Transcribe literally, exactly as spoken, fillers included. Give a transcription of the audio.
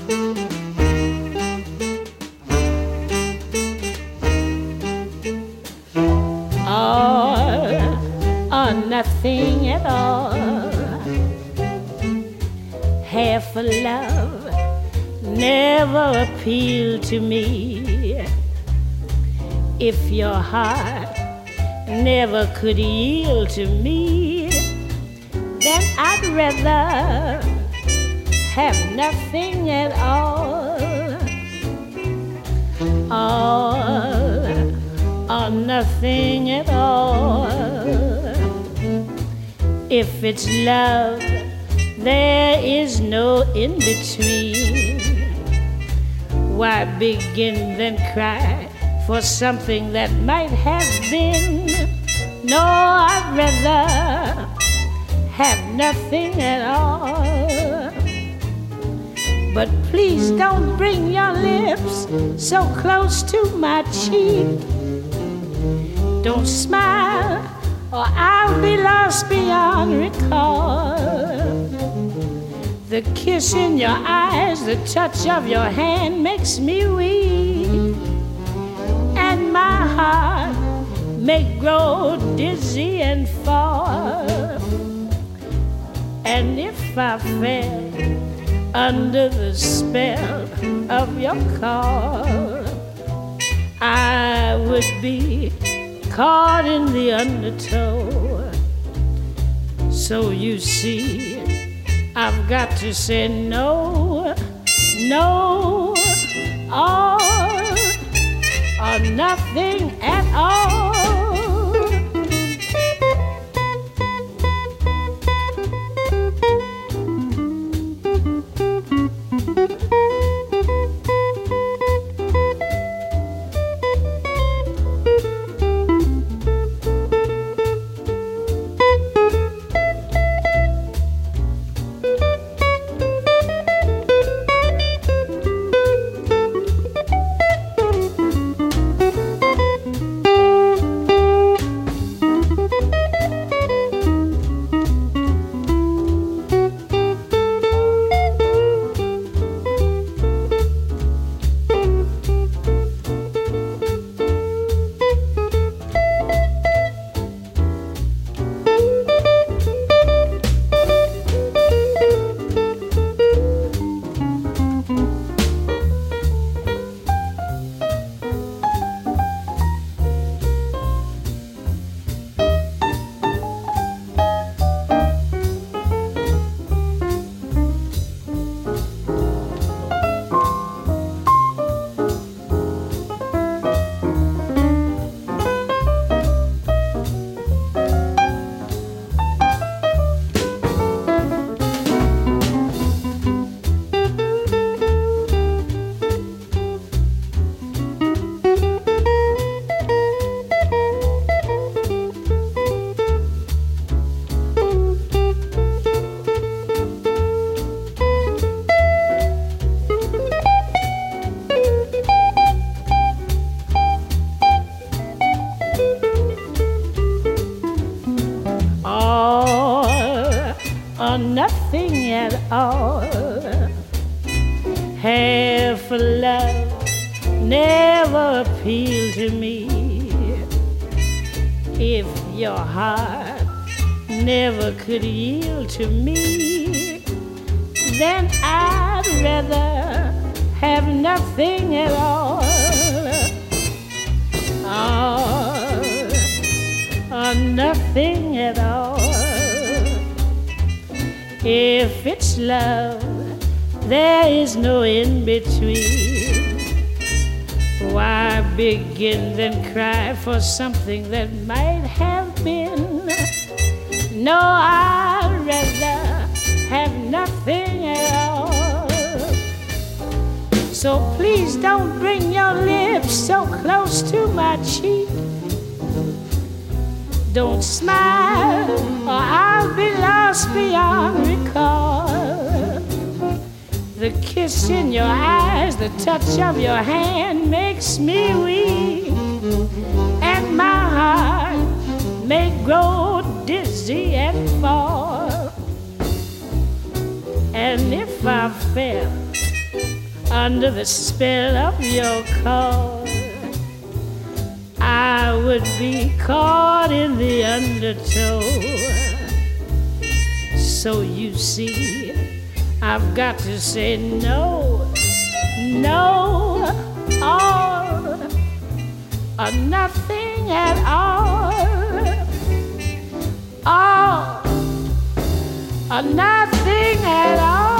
All or nothing at all. Half a love never appealed to me. If your heart never could yield to me, then I'd rather have nothing at all. All or nothing at all. If it's love, there is no in between. Why begin then cry for something that might have been? No, I'd rather have nothing at all. But please don't bring your lips so close to my cheek. Don't smile or I'll be lost beyond recall. The kiss in your eyes, the touch of your hand makes me weak, and my heart may grow dizzy and fall. And if I fell under the spell of your call, I would be caught in the undertow. So you see, I've got to say no, no, all or nothing at all. Nothing at all. Half a love never appealed to me. If your heart never could yield to me, then I'd rather have nothing at all. All or nothing at all. If it's love, there is no in between. Why begin then cry for something that might have been? No, I'd rather have nothing at all. So please don't bring your lips so close to my cheek. Don't smile or I'll be lost beyond recall. The kiss in your eyes, the touch of your hand makes me weak, and my heart may grow dizzy and fall. And if I fell under the spell of your call. I would be caught in the undertow. So you see, I've got to say no, no, all or nothing at all, all or nothing at all.